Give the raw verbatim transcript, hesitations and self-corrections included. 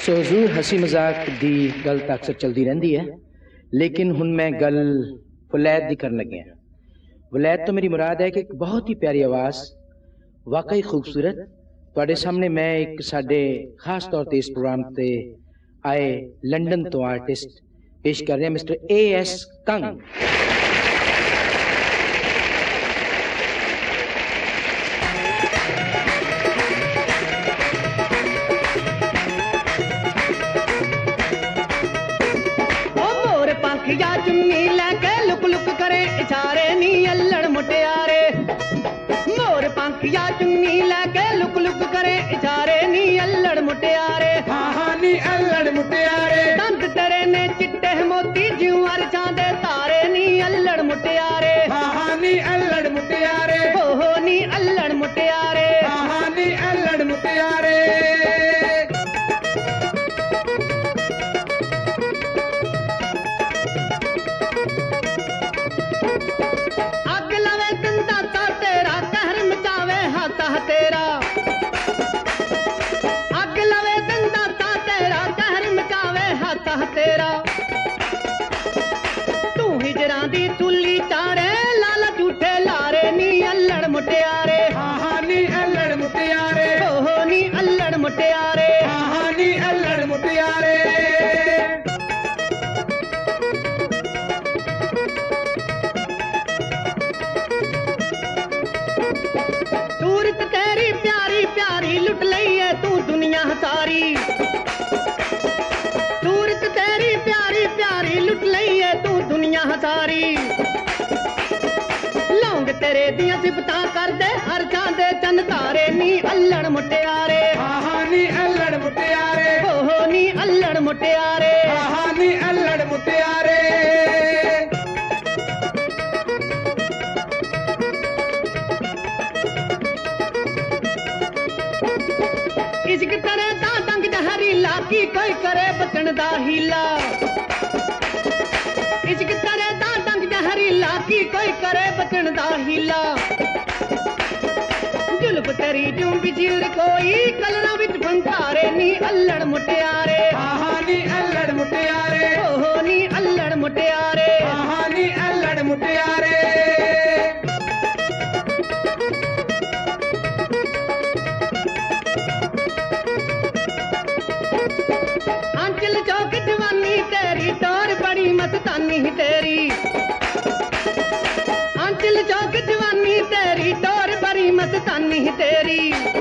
सो हजूर हसी मजाक दी गल तो अक्सर चलती रहती है, लेकिन हुण मैं गल वलैद दी करन लगे हां। वलैद तो मेरी मुराद है कि एक बहुत ही प्यारी आवाज़, वाकई खूबसूरत। तुहाडे सामने मैं एक साडे खास तौर पर इस प्रोग्राम ते आए लंडन तो आर्टिस्ट पेश कर रहे हैं, मिस्टर ए एस कंग। या चुन्नी लैके लुक लुक करे इशारे नी अल्लड़ मुटियारे, मोर पंखिया चुन्नी लैके लुक लुक करे इशारे नी अल्लड़ मुटियारे। हाँ हाँ नी अल्लड़ मुटियारे, दंद तेरे ने चिट्टे मोती ज्यों अरछां दे तारे नी अल्लड़ मुटियारे। हाँ हाँ नी अल्लड़ मुटियारे, ओहो नी अल्लड़ मुटियारे। हाँ हाँ नी अल्लड़ मुटियारे। तेरा अग लवे दंदा ता तेरा कहर मचावे हाथ तेरा, तू हिजरां दी तुली चारे लाल झूठे लारे नी अल्लड़ मुटियारे। हाँ हाँ नी अल्लड़ मुटियारे, ओहो नी अल्लड़ मुटियारे। हाँ हाँ नी अल्लड़ मुटियारे। सूरत तेरी प्यारी प्यारी लुट लई है तू दुनिया सारी, सूरत तेरी प्यारी प्यारी लुट लई है तू दुनिया सारी। लौंग तेरे दियां सिफतां कर दे हर जां दे चन तारे नी अल्लड़ मुटियारे। हाँ हाँ नी अल्लड़ मुटियारे, ओहो नी अल्लड़ मुटियारे। हाँ हाँ नी अल्लड़ मुटियारे। इश्क तेरे दा डंग जहरीला की कोई करे बचन दा हीला, इश्क तेरे दा डंग जहरीला की कोई करे बचन दा हीला। जुल्फ तेरी जूं बिछड़ कोई कलना विच फंकारे नी अल्लड़ मुटियारे। हाँ हाँ नी अल्लड़ मुटियारे, ओहो नी अल्लड़ मुटियारे। हाँ हाँ नी अल्लड़ मुटियारे। अंचल चौक जवानी तेरी टोर बड़ी मस्तानी तेरी, अंचल चौक जवानी तेरी टोर बड़ी मस्तानी तेरी।